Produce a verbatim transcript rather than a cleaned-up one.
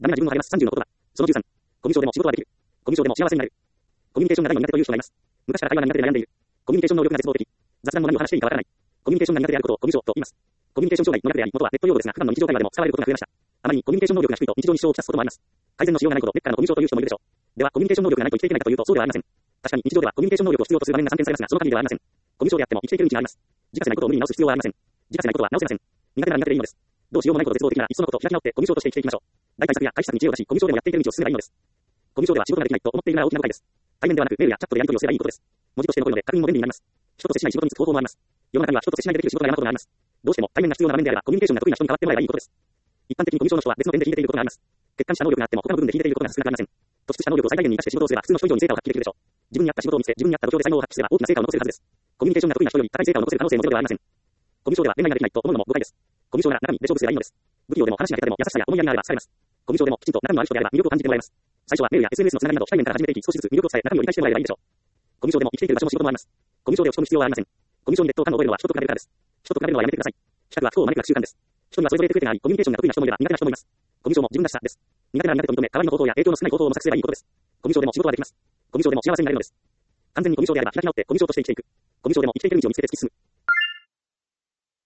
ダメな自分を励ますさんじゅうの言葉。そのじゅうさん。コミュ障でも仕事はできる。コミュ障でも幸せになる。コミュニケーションがないの苦手という人がいます。昔から会話が苦手で悩んでいる。コミュニケーション能力が絶望的。雑談も何を話していいかわからない。コミュニケーションが苦手であることをコミュ障と言います。コミュニケーション障害の苦手であり、元はネット用語ですが、普段の日常会話でも使われることが増えました。あまりにコミュニケーション能力が低いと日常に支障をきたすこともあります。改善のしようがないほど劣化のコミュ障という人もいるでしょう。では、コミュニケーション能力がないと生きていけないかというと、そうではありません。確かに日常ではコミュニケーション能力を必要とする場面が散見されますが、その限りではありません。コミュ障であっても生きていける道があります。自家せないことを無理に直す必要はありません。自家せないことは直せません。苦手なら苦手でいいのです。どうしようもないこと絶望的ならいっそのこと開き直ってコミュ障として生きていきましょう。大対策や解決策に知恵を出し、コミュ障でもやっていける道を進めばいいのです。コミュ障では仕事ができないと思っているなら大きな誤解です。対面ではなくメールやチャットでやり取りをすればいいことです。文字として残るので確認も便利になります。人と接しない仕事に就く方法もあります。世の中には人と接しないでできる仕事が山ほどあります。どうしても対面が必要な場面であればコミュニケーションが得意な人に代わってもらえばいいことです。一般的にコミュ障の人は別の点で秀でていることがあります。欠陥した能力があっても他の部分で秀でていることが少なくありません。突出した能力を最大限に生かして仕事をすれば普通の人以上に成果を発揮できるでしょう。自分に合った仕事を見つけ、自分に合った土俵で才能を発揮すれば大きな成果を残せるはずです。コミュニケーションが得意な人より高い成果を残せる可能性もゼロではありません。コミュ障では恋愛ができないと思うのも誤解です。コミュ障なら中身で勝負すればいいのです。不器用でも話が下手でも優しさや思いやりがあれば使えます。コミュ障でもきちんと中身のある人であれば魅力を感じてもらえます。最初はメールや エスエヌエス のつながりなど非対面から始めていき、少しずつ魅力を伝え中身を理解してもらえばいいでしょう。コミュ障でも生きていける場所も仕事もあります。コミュ障で落ち込む必要はありません。コミュ障に劣等感を覚えるのは人と比べるからです。人と比べるのはやめてください。比較は不幸を招く学習慣です。人にはそれぞれ得意点があり、コミュニケーションが得意な人もいれば苦手な人もいます。コミュ障も自分らしさです。苦手なら苦手と認め、代わりの方法や影響の少ない方法を模索すればいいことです。コミュ障でも仕事はできます。コミュ障でも幸せになれるのです。完全にコミュ障であれば開き直ってコミュ障として生きていく。コミュ障でも生きていける道を見つけて突き進む。